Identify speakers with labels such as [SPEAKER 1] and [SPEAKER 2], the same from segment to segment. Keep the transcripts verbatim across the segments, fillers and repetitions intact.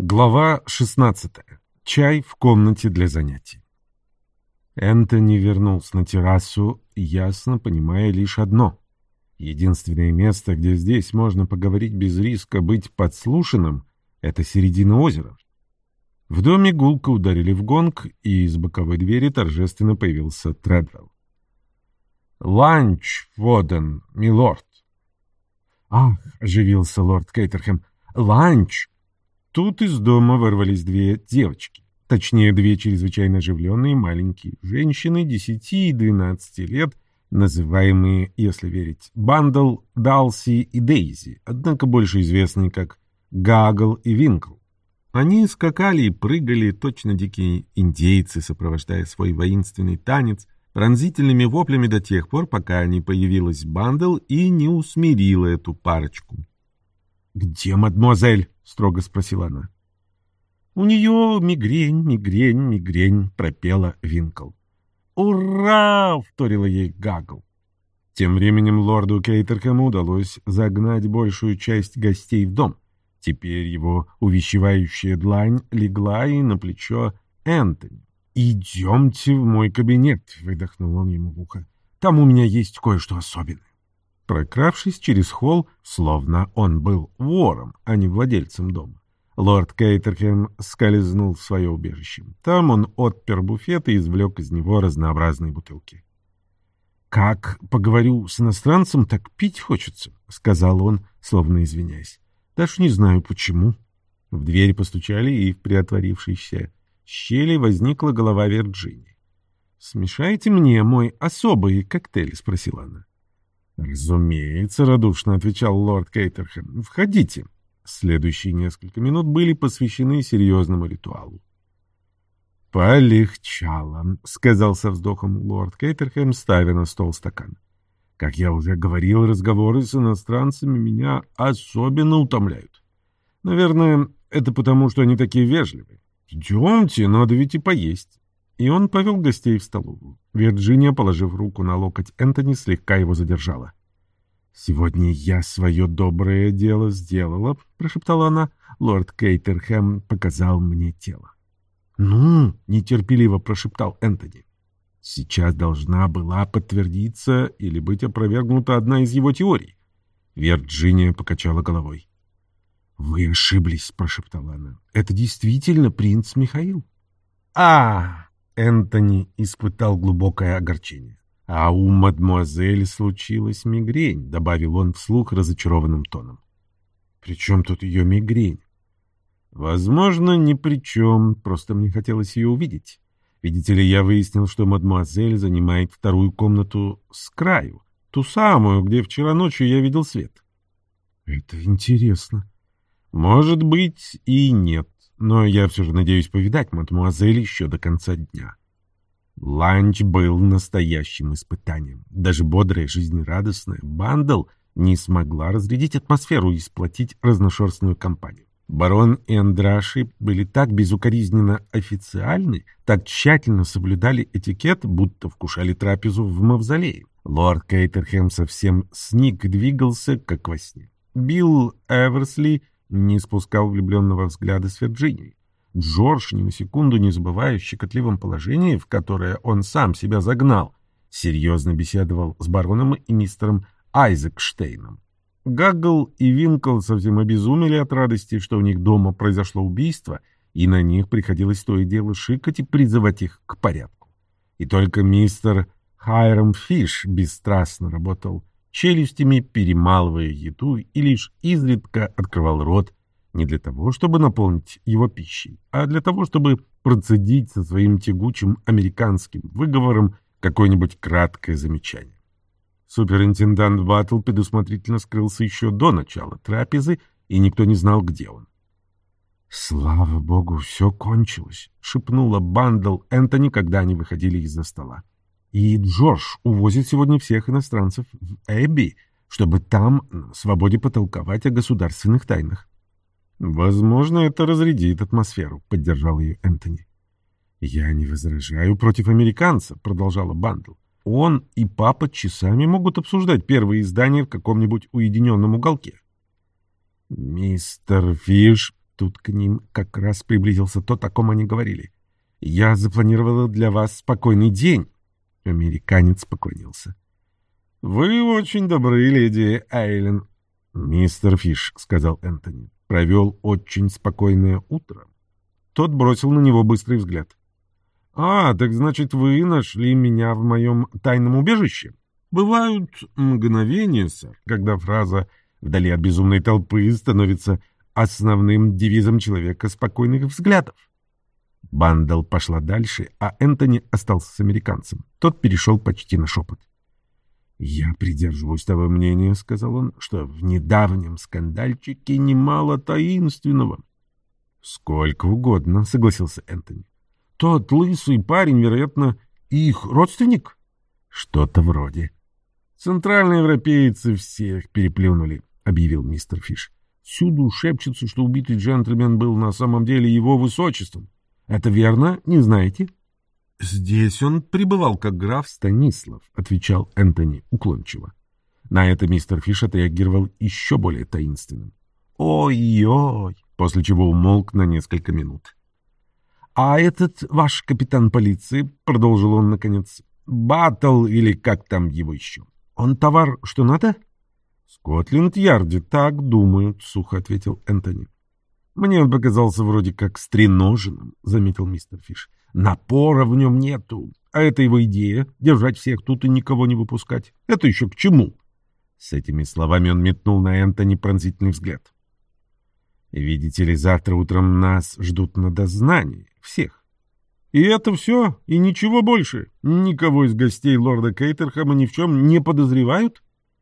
[SPEAKER 1] Глава шестнадцатая. Чай в комнате для занятий. Энтони вернулся на террасу, ясно понимая лишь одно. Единственное место, где здесь можно поговорить без риска быть подслушанным, — это середина озера. В доме гулко ударили в гонг, и из боковой двери торжественно появился Тредвелл. «Ланч подан, милорд!» «Ах!» — оживился лорд Кейтерхэм. «Ланч!» Тут из дома ворвались две девочки. Точнее, две чрезвычайно оживленные маленькие женщины десяти и двенадцати лет, называемые, если верить, Бандл, Далси и Дейзи, однако больше известные как Гагл и Винкл. Они скакали и прыгали, точно дикие индейцы, сопровождая свой воинственный танец пронзительными воплями до тех пор, пока не появилась Бандл и не усмирила эту парочку. «Где мадемуазель?» — строго спросила она. «У нее мигрень, мигрень, мигрень», — пропела Винкл. «Ура!» — вторила ей Гагл. Тем временем лорду Кейтерхэму удалось загнать большую часть гостей в дом. Теперь его увещевающая длань легла и на плечо Энтони. «Идемте в мой кабинет», — выдохнул он ему в ухо. «Там у меня есть кое-что особенное». Прокравшись через холл, словно он был вором, а не владельцем дома, лорд Кейтерхэм скользнул в свое убежище. Там он отпер буфет и извлек из него разнообразные бутылки. «Как поговорю с иностранцем, так пить хочется», — сказал он, словно извиняясь. «Даже не знаю, почему». В дверь постучали, и в приотворившейся щели возникла голова Вирджинии. «Смешайте мне мой особый коктейль?» — спросила она. «Разумеется», — радушно отвечал лорд Кейтерхэм. «Входите». Следующие несколько минут были посвящены серьезному ритуалу. «Полегчало», — сказал со вздохом лорд Кейтерхэм, ставя на стол стакан. «Как я уже говорил, разговоры с иностранцами меня особенно утомляют. Наверное, это потому, что они такие вежливые. Идемте, надо ведь и поесть». И он повел гостей в столовую. Вирджиния, положив руку на локоть Энтони, слегка его задержала. «Сегодня я свое доброе дело сделала», — прошептала она. «Лорд Кейтерхэм показал мне тело». «Ну?» — нетерпеливо прошептал Энтони. Сейчас должна была подтвердиться или быть опровергнута одна из его теорий. Вирджиния покачала головой. «Вы ошиблись», — прошептала она. «Это действительно принц Михаил». «А-а-а!» Энтони испытал глубокое огорчение. «А у мадемуазель случилась мигрень», — добавил он вслух разочарованным тоном. «При чем тут ее мигрень?» «Возможно, ни при чем, просто мне хотелось ее увидеть. Видите ли, я выяснил, что мадемуазель занимает вторую комнату с краю, ту самую, где вчера ночью я видел свет». «Это интересно». «Может быть и нет. Но я все же надеюсь повидать мадемуазель еще до конца дня». Ланч был настоящим испытанием. Даже бодрая, жизнерадостная Бандл не смогла разрядить атмосферу и сплотить разношерстную компанию. Барон и Андраши были так безукоризненно официальны, так тщательно соблюдали этикет, будто вкушали трапезу в мавзолее. Лорд Кейтерхэм совсем сник, двигался, как во сне. Билл Эверсли не спускал влюбленного взгляда с Вирджинией. Джордж, ни на секунду не забывая о щекотливом положении, в которое он сам себя загнал, серьезно беседовал с бароном и мистером Айзекштейном. Гагл и Винкл совсем обезумели от радости, что у них дома произошло убийство, и на них приходилось то и дело шикать и призывать их к порядку. И только мистер Хайрам Фиш бесстрастно работал челюстями, перемалывая еду, и лишь изредка открывал рот, не для того, чтобы наполнить его пищей, а для того, чтобы процедить со своим тягучим американским выговором какое-нибудь краткое замечание. Суперинтендант Баттл предусмотрительно скрылся еще до начала трапезы, и никто не знал, где он. «Слава богу, все кончилось», — шепнула Бандл Энтони, когда они выходили из-за стола. «И Джордж увозит сегодня всех иностранцев в Эбби, чтобы там на свободе потолковать о государственных тайнах». «Возможно, это разрядит атмосферу», — поддержал ее Энтони. «Я не возражаю против американца», — продолжала Бандл. «Он и папа часами могут обсуждать первые издания в каком-нибудь уединенном уголке». «Мистер Фиш», Тут к ним как раз приблизился тот, о ком они говорили. «Я запланировала для вас спокойный день». Американец поклонился. «Вы очень добры, леди Эйлен». «Мистер Фиш», — сказал Энтони, — «провел очень спокойное утро». Тот бросил на него быстрый взгляд. «А, так значит, вы нашли меня в моем тайном убежище?» Бывают мгновения, сэр, когда фраза «вдали от безумной толпы» становится основным девизом человека спокойных взглядов. Бандл пошла дальше, а Энтони остался с американцем. Тот перешел почти на шепот. «Я придерживаюсь того мнения, — сказал он, — что в недавнем скандальчике немало таинственного». «Сколько угодно, — согласился Энтони. Тот лысый парень, вероятно, их родственник?» «Что-то вроде». «Центральные европейцы всех переплюнули», — объявил мистер Фиш. «Всюду шепчется, что убитый джентльмен был на самом деле его высочеством. Это верно? Не знаете?» «Здесь он пребывал как граф Станислав», — отвечал Энтони уклончиво. На это мистер Фиш отреагировал еще более таинственным. «Ой-ой», после чего умолк на несколько минут. «А этот ваш капитан полиции, — продолжил он наконец, — Баттл или как там его еще, он товар что надо?» «Скотленд-Ярде, так думают», — сухо ответил Энтони. «Мне он показался вроде как стреноженным», — заметил мистер Фиш. «Напора в нем нету. А это его идея — держать всех тут и никого не выпускать. Это еще к чему?» С этими словами он метнул на Энтони пронзительный взгляд. «Видите ли, завтра утром нас ждут на дознании. Всех. И это все? И ничего больше? Никого из гостей лорда Кейтерхэма ни в чем не подозревают?»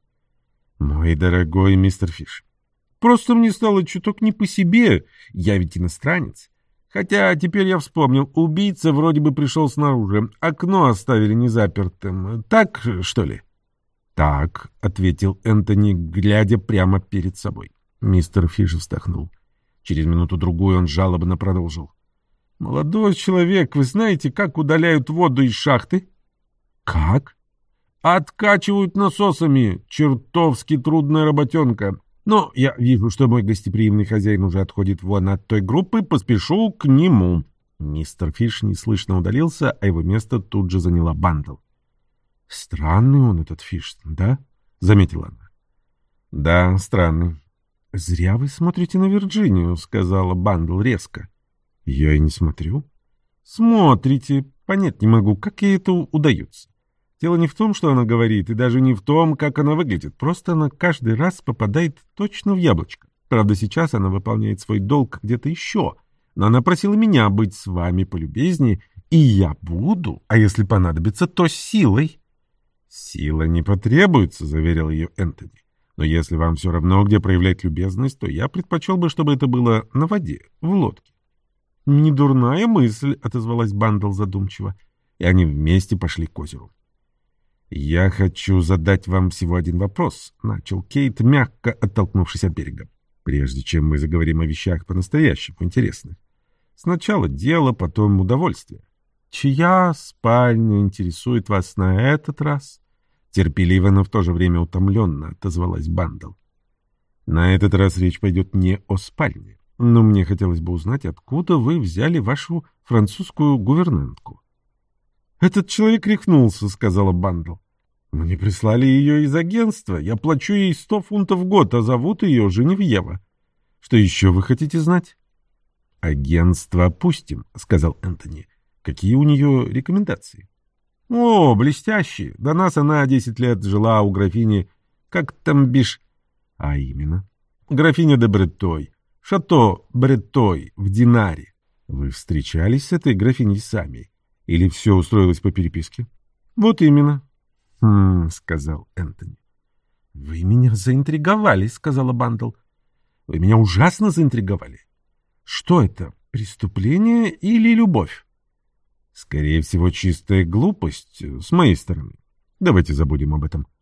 [SPEAKER 1] «Мой дорогой мистер Фиш, просто мне стало чуток не по себе. Я ведь иностранец. Хотя теперь я вспомнил, убийца вроде бы пришел снаружи. Окно оставили незапертым. Так, что ли?» «Так», — ответил Энтони, глядя прямо перед собой. Мистер Фиш вздохнул. Через минуту-другую он жалобно продолжил. «Молодой человек, вы знаете, как удаляют воду из шахты?» «Как?» «Откачивают насосами. Чертовски трудная работенка. Но я вижу, что мой гостеприимный хозяин уже отходит вон от той группы, поспешу к нему». Мистер Фиш неслышно удалился, а его место тут же заняла Бандл. «Странный он, этот Фиш, да?» — заметила она. «Да, странный». «Зря вы смотрите на Вирджинию», — сказала Бандл резко. «Я и не смотрю». «Смотрите. Понять не могу, как ей это удается. Дело не в том, что она говорит, и даже не в том, как она выглядит. Просто она каждый раз попадает точно в яблочко. Правда, сейчас она выполняет свой долг где-то еще. Но она просила меня быть с вами полюбезнее, и я буду, а если понадобится, то с силой». «Сила не потребуется», — заверил ее Энтони. «Но если вам все равно, где проявлять любезность, то я предпочел бы, чтобы это было на воде, в лодке». «Недурная мысль», — отозвалась Бандл задумчиво, и они вместе пошли к озеру. «Я хочу задать вам всего один вопрос», — начал Кейт, мягко оттолкнувшись от берега, «прежде чем мы заговорим о вещах по-настоящему интересных. Сначала дело, потом удовольствие. Чья спальня интересует вас на этот раз?» Терпеливо, но в то же время утомленно отозвалась Бандл. «На этот раз речь пойдет не о спальне, но мне хотелось бы узнать, откуда вы взяли вашу французскую гувернантку». «Этот человек рехнулся», — сказала Бандл. «Мне прислали ее из агентства. Я плачу ей сто фунтов в год, а зовут ее Женевьева. Что еще вы хотите знать?» «Агентство опустим», — сказал Энтони. «Какие у нее рекомендации?» «О, блестящие. До нас она десять лет жила у графини... Как там бишь...» «А именно?» «Графиня де Бреттой. Шато Бреттой в Динаре». «Вы встречались с этой графиней сами? Или все устроилось по переписке?» «Вот именно». «Хм», — сказал Энтони. «Вы меня заинтриговали», — сказала Бандл. «Вы меня ужасно заинтриговали. Что это, преступление или любовь?» «Скорее всего, чистая глупость с моей стороны. Давайте забудем об этом».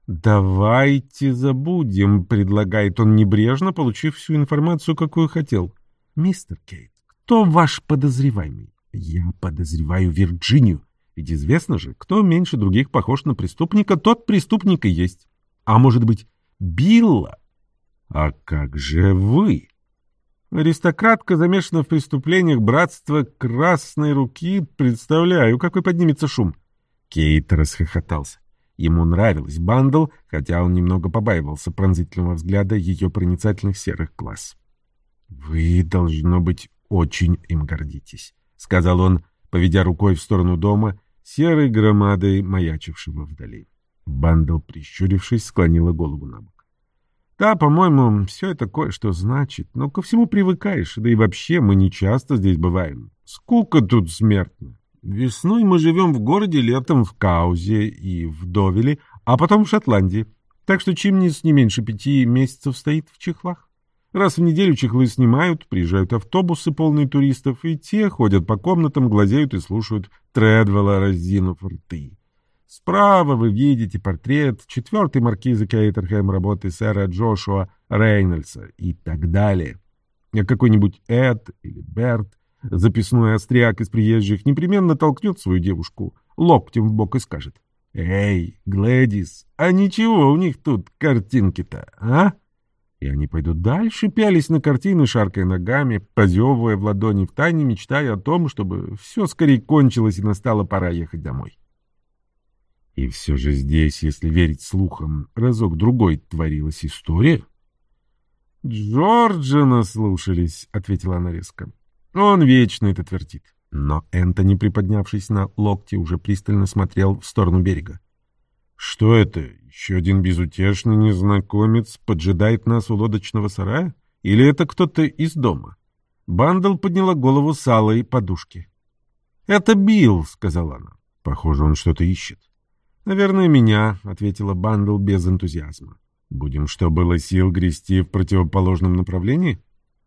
[SPEAKER 1] «Давайте забудем», — предлагает он небрежно, получив всю информацию, какую хотел. «Мистер Кейт, кто ваш подозреваемый?» «Я подозреваю Вирджинию. Ведь известно же, кто меньше других похож на преступника, тот преступник и есть. А может быть, Билла?» «А как же вы?» Аристократка замешана в преступлениях братства Красной Руки. Представляю, какой поднимется шум. Кейт расхохотался. Ему нравилась Бандл, хотя он немного побаивался пронзительного взгляда ее проницательных серых глаз. «Вы, должно быть, очень им гордитесь», — сказал он, поведя рукой в сторону дома, серой громадой маячившего вдали. Бандл, прищурившись, склонила голову на бок. «Да, по-моему, все это кое-что значит, но ко всему привыкаешь, да и вообще мы не часто здесь бываем. Скука тут смертна. Весной мы живем в городе, летом в Каузе и в Довеле, а потом в Шотландии, так что Чимнис не меньше пяти месяцев стоит в чехлах. Раз в неделю чехлы снимают, приезжают автобусы, полные туристов, и те ходят по комнатам, глазеют и слушают Тредвелла, разинув рты. Справа вы видите портрет четвертой маркизы Кейтерхэм работы сэра Джошуа Рейнольдса и так далее. А какой-нибудь Эд или Берт, записной остряк из приезжих, непременно толкнет свою девушку локтем в бок и скажет: «Эй, Глэдис, а ничего у них тут картинки-то, а?» И они пойдут дальше, пялись на картины, шаркая ногами, позевывая в ладони, втайне мечтая о том, чтобы все скорее кончилось и настала пора ехать домой. И все же здесь, если верить слухам, разок-другой творилась история. «Джорджа наслушались», — ответила она резко. «Он вечно это твердит». Но Энтони, приподнявшись на локте, уже пристально смотрел в сторону берега. «Что это? Еще один безутешный незнакомец поджидает нас у лодочного сарая? Или это кто-то из дома?» Бандл подняла голову с алой подушки. «Это Билл», — сказала она. «Похоже, он что-то ищет». «Наверное, меня», — ответила Бандл без энтузиазма. «Будем, что было сил, грести в противоположном направлении?»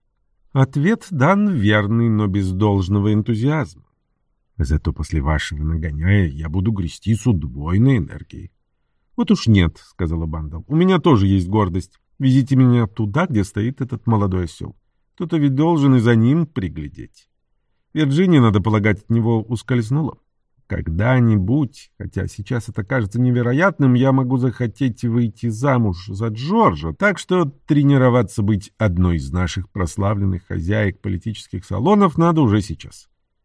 [SPEAKER 1] Ответ дан верный, но без должного энтузиазма. Зато после вашего нагоняя я буду грести с удвоенной энергией. «Вот уж нет», — сказала Бандл. «У меня тоже есть гордость. Везите меня туда, где стоит этот молодой осел. Кто-то ведь должен и за ним приглядеть. Вирджиния, надо полагать, от него ускользнула. Когда-нибудь, хотя сейчас это кажется невероятным, я могу захотеть выйти замуж за Джорджа, так что тренироваться быть одной из наших прославленных хозяек политических салонов надо уже сейчас».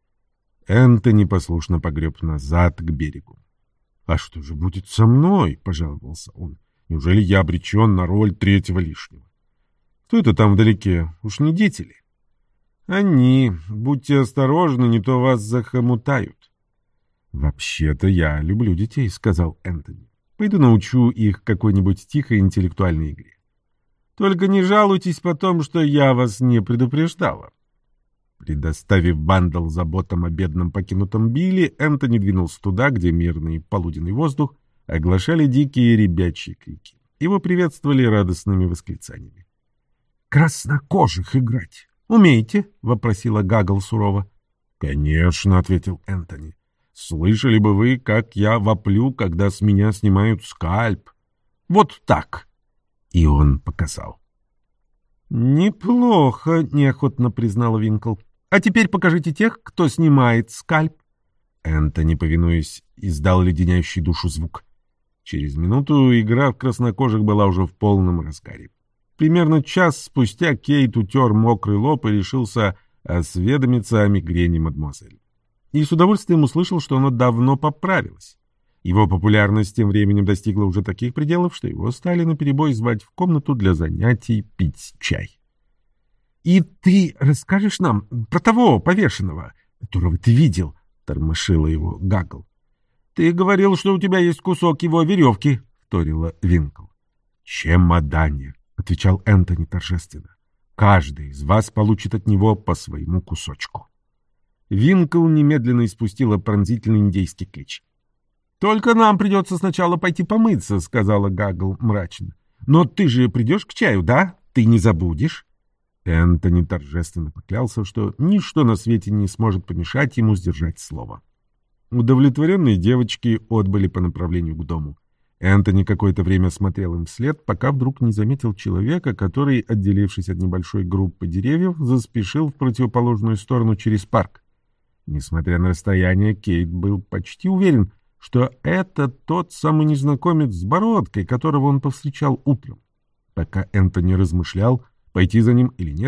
[SPEAKER 1] Энтони послушно погреб назад к берегу. «А что же будет со мной?» — пожаловался он. «Неужели я обречен на роль третьего лишнего? Кто это там вдалеке? Уж не дети ли?» «Они. Будьте осторожны, не то вас захомутают». «Вообще-то я люблю детей», — сказал Энтони. «Пойду научу их какой-нибудь тихой интеллектуальной игре. Только не жалуйтесь потом, что я вас не предупреждала». Предоставив Бандл заботам о бедном покинутом Билли, Энтони двинулся туда, где мирный полуденный воздух оглашали дикие ребячьи крики. Его приветствовали радостными восклицаниями. «Краснокожих играть умеете?» — вопросила Гагл сурово. «Конечно», — ответил Энтони. «Слышали бы вы, как я воплю, когда с меня снимают скальп? Вот так!» И он показал. «Неплохо», — неохотно признала Винкл. «А теперь покажите тех, кто снимает скальп». Энтони, повинуясь, издал леденящий душу звук. Через минуту игра в краснокожих была уже в полном разгаре. Примерно час спустя Кейт утер мокрый лоб и решился осведомиться о мигрени мадемуазель. И с удовольствием услышал, что она давно поправилась. Его популярность тем временем достигла уже таких пределов, что его стали наперебой звать в комнату для занятий пить чай. «И ты расскажешь нам про того повешенного, которого ты видел?» — тормошила его Гагл. «Ты говорил, что у тебя есть кусок его веревки», — вторила Винкл. «Чемодане», — отвечал Энтони торжественно. «Каждый из вас получит от него по своему кусочку». Винкл немедленно испустила пронзительный индейский клич. «Только нам придется сначала пойти помыться», — сказала Гагл мрачно. «Но ты же придешь к чаю, да? Ты не забудешь?» Энтони торжественно поклялся, что ничто на свете не сможет помешать ему сдержать слово. Удовлетворенные девочки отбыли по направлению к дому. Энтони какое-то время смотрел им вслед, пока вдруг не заметил человека, который, отделившись от небольшой группы деревьев, заспешил в противоположную сторону через парк. Несмотря на расстояние, Кейт был почти уверен, что это тот самый незнакомец с бородкой, которого он повстречал утром. Пока Энтони размышлял, пойти за ним или нет,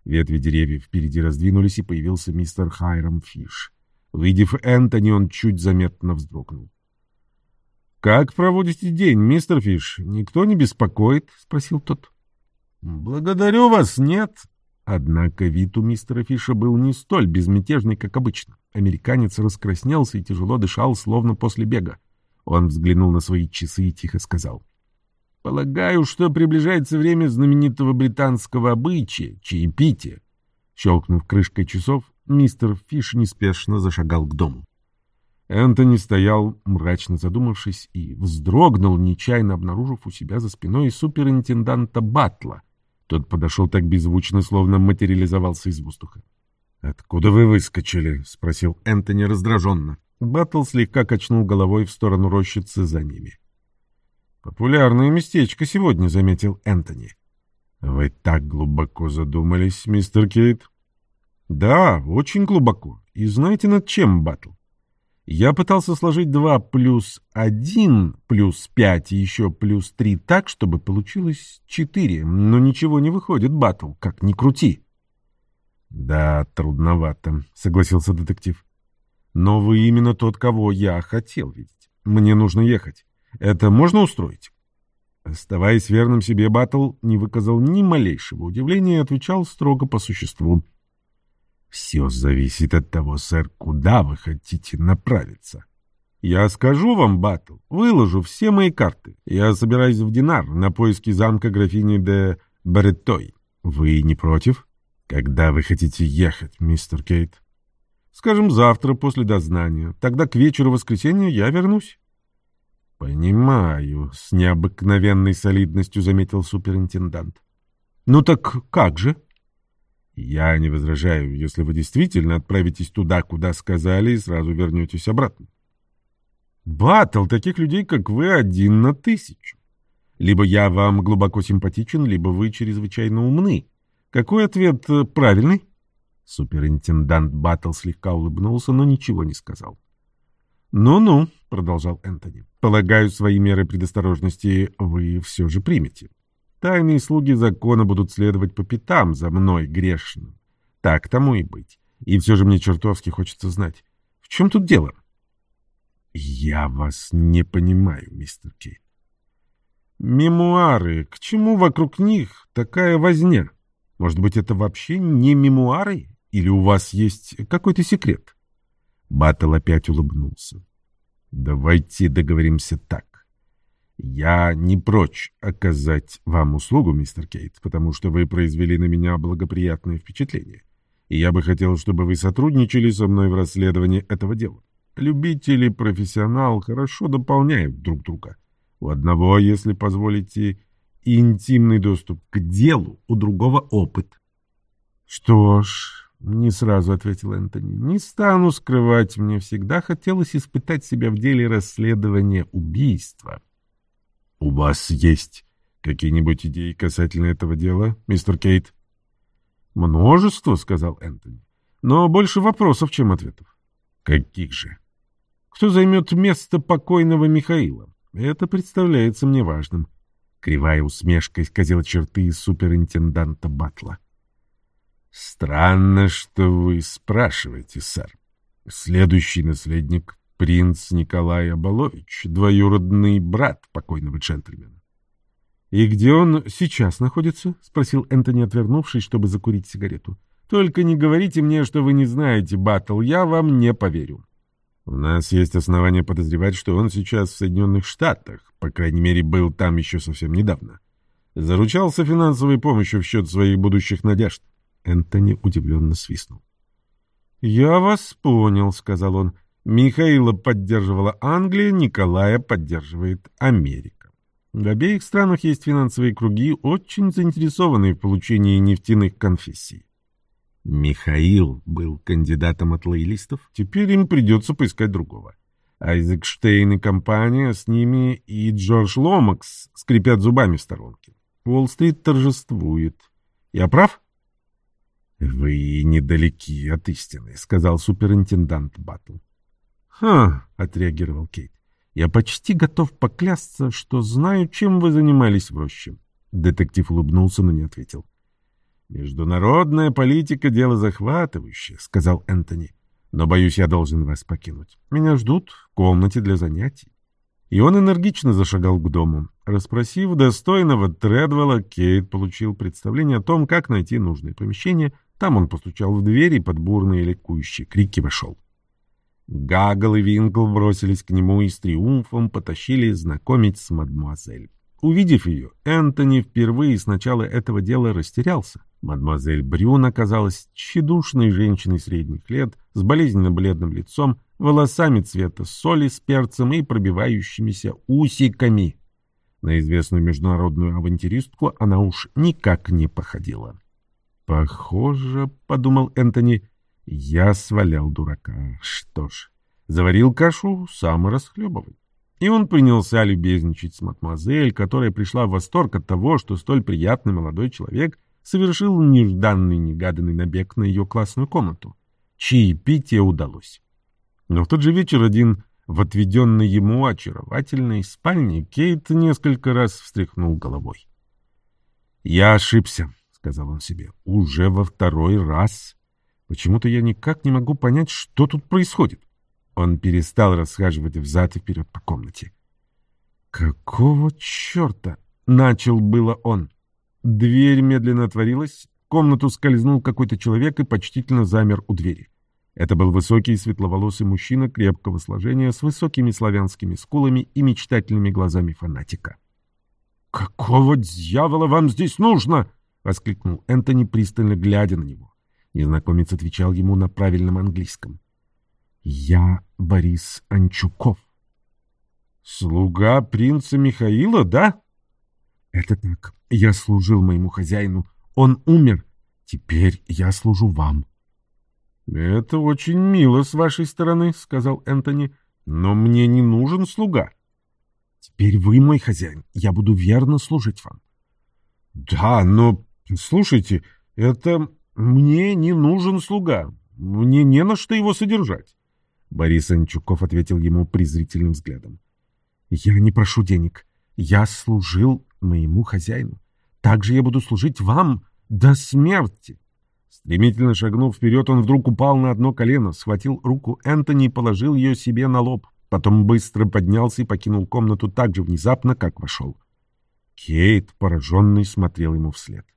[SPEAKER 1] Ветви деревьев впереди раздвинулись, и появился мистер Хайрам Фиш. Увидев Энтони, он чуть заметно вздрогнул. «Как проводите день, мистер Фиш? Никто не беспокоит?» — спросил тот. «Благодарю вас, нет». Однако вид у мистера Фиша был не столь безмятежный, как обычно. Американец раскраснелся и тяжело дышал, словно после бега. Он взглянул на свои часы и тихо сказал: «Полагаю, что приближается время знаменитого британского обычая — чаепития». Щелкнув крышкой часов, мистер Фиш неспешно зашагал к дому. Энтони стоял, мрачно задумавшись, и вздрогнул, нечаянно обнаружив у себя за спиной суперинтенданта Батла. Тот подошел так беззвучно, словно материализовался из воздуха. «Откуда вы выскочили?» — спросил Энтони раздраженно. Баттл слегка качнул головой в сторону рощицы за ними. «Популярное местечко сегодня», — заметил Энтони. «Вы так глубоко задумались, мистер Кейт?» «Да, очень глубоко. И знаете, над чем, Баттл? Я пытался сложить два плюс один плюс пять и еще плюс три так, чтобы получилось четыре, но ничего не выходит, Баттл, как ни крути». «Да, трудновато», — согласился детектив. «Но вы именно тот, кого я хотел видеть. Мне нужно ехать. Это можно устроить?» Оставаясь верным себе, Баттл не выказал ни малейшего удивления и отвечал строго по существу. «Все зависит от того, сэр, куда вы хотите направиться. Я скажу вам, Баттл, выложу все мои карты. Я собираюсь в Динар на поиски замка графини де Бареттой. Вы не против? Когда вы хотите ехать, мистер Кейт?» «Скажем, завтра после дознания. Тогда к вечеру воскресенья я вернусь». «Понимаю», — с необыкновенной солидностью заметил суперинтендант. «Ну так как же?» «Я не возражаю, если вы действительно отправитесь туда, куда сказали, и сразу вернетесь обратно». «Баттл, таких людей, как вы, один на тысячу. Либо я вам глубоко симпатичен, либо вы чрезвычайно умны. Какой ответ правильный?» Суперинтендант Баттл слегка улыбнулся, но ничего не сказал. «Ну-ну», — продолжал Энтони, — «полагаю, свои меры предосторожности вы все же примете. Тайные слуги закона будут следовать по пятам за мной грешным. Так тому и быть. И все же мне чертовски хочется знать, в чем тут дело?» «Я вас не понимаю, мистер Кейт». «Мемуары. К чему вокруг них такая возня? Может быть, это вообще не мемуары? Или у вас есть какой-то секрет?» Баттл опять улыбнулся. «Давайте договоримся так. Я не прочь оказать вам услугу, мистер Кейт, потому что вы произвели на меня благоприятное впечатление. И я бы хотел, чтобы вы сотрудничали со мной в расследовании этого дела. Любитель и профессионал хорошо дополняют друг друга. У одного, если позволите, интимный доступ к делу, у другого опыт». «Что ж», — не сразу ответил Энтони, — «не стану скрывать, мне всегда хотелось испытать себя в деле расследования убийства». «У вас есть какие-нибудь идеи касательно этого дела, мистер Кейт?» «Множество», — сказал Энтони, — «но больше вопросов, чем ответов». «Каких же?» «Кто займет место покойного Михаила? Это представляется мне важным». Кривая усмешка исказила черты суперинтенданта Батла. «Странно, что вы спрашиваете, сэр. Следующий наследник — принц Николай Абалович, двоюродный брат покойного джентльмена». «И где он сейчас находится?» — спросил Энтони, отвернувшись, чтобы закурить сигарету. «Только не говорите мне, что вы не знаете, Баттл, я вам не поверю». «У нас есть основания подозревать, что он сейчас в Соединенных Штатах, по крайней мере, был там еще совсем недавно. Заручался финансовой помощью в счет своих будущих надежд». Энтони удивленно свистнул. «Я вас понял», — сказал он. «Михаила поддерживала Англия, Николая поддерживает Америка. В обеих странах есть финансовые круги, очень заинтересованные в получении нефтяных конфессий. Михаил был кандидатом от лоялистов, теперь им придется поискать другого. Айзек Штейн и компания с ними, и Джордж Ломакс скрипят зубами в сторонке. Уолл-стрит торжествует. Я прав?» «Вы недалеки от истины», — сказал суперинтендант Баттл. «Ха», — отреагировал Кейт, — «я почти готов поклясться, что знаю, чем вы занимались в роще». Детектив улыбнулся, но не ответил. «Международная политика — дело захватывающее», — сказал Энтони. «Но, боюсь, я должен вас покинуть. Меня ждут в комнате для занятий». И он энергично зашагал к дому. Расспросив достойного Тредвелла, Кейт получил представление о том, как найти нужное помещение. Там он постучал в дверь и под бурные ликующие крики вошел. Гаггл и Винкл бросились к нему и с триумфом потащили знакомить с мадемуазель. Увидев ее, Энтони впервые с начала этого дела растерялся. Мадемуазель Брюн оказалась тщедушной женщиной средних лет, с болезненно-бледным лицом, волосами цвета соли с перцем и пробивающимися усиками. На известную международную авантюристку она уж никак не походила. «Похоже, — подумал Энтони, — я свалял дурака. Что ж, заварил кашу, сам и расхлебывай». И он принялся любезничать с мадемуазель, которая пришла в восторг от того, что столь приятный молодой человек совершил нежданный-негаданный набег на ее классную комнату. Чаепитие удалось. Но в тот же вечер один в отведенной ему очаровательной спальне Кейт несколько раз встряхнул головой. «Я ошибся», — сказал он себе, — «уже во второй раз. Почему-то я никак не могу понять, что тут происходит». Он перестал расхаживать взад и вперед по комнате. «Какого черта?» — начал было он. Дверь медленно отворилась, в комнату скользнул какой-то человек и почтительно замер у двери. Это был высокий светловолосый мужчина крепкого сложения с высокими славянскими скулами и мечтательными глазами фанатика. «Какого дьявола вам здесь нужно?» — воскликнул Энтони, пристально глядя на него. Незнакомец отвечал ему на правильном английском. «Я Борис Анчуков». «Слуга принца Михаила, да?» «Это так. Я служил моему хозяину. Он умер. Теперь я служу вам». «Это очень мило с вашей стороны», — сказал Энтони, — «но мне не нужен слуга». «Теперь вы мой хозяин. Я буду верно служить вам». «Да, но, слушайте, это мне не нужен слуга. Мне не на что его содержать». Борис Анчуков ответил ему презрительным взглядом. «Я не прошу денег. Я служил моему хозяину. Также я буду служить вам до смерти». Стремительно шагнув вперед, он вдруг упал на одно колено, схватил руку Энтони и положил ее себе на лоб. Потом быстро поднялся и покинул комнату так же внезапно, как вошел. Кейт, пораженный, смотрел ему вслед.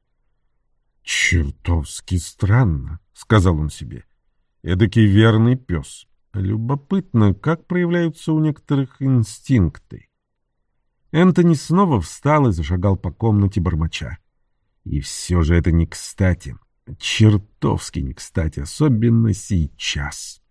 [SPEAKER 1] «Чертовски странно», — сказал он себе. «Эдакий верный пес. Любопытно, как проявляются у некоторых инстинкты». Энтони снова встал и зашагал по комнате бормоча. И все же это не кстати. Чертовски не кстати, особенно сейчас.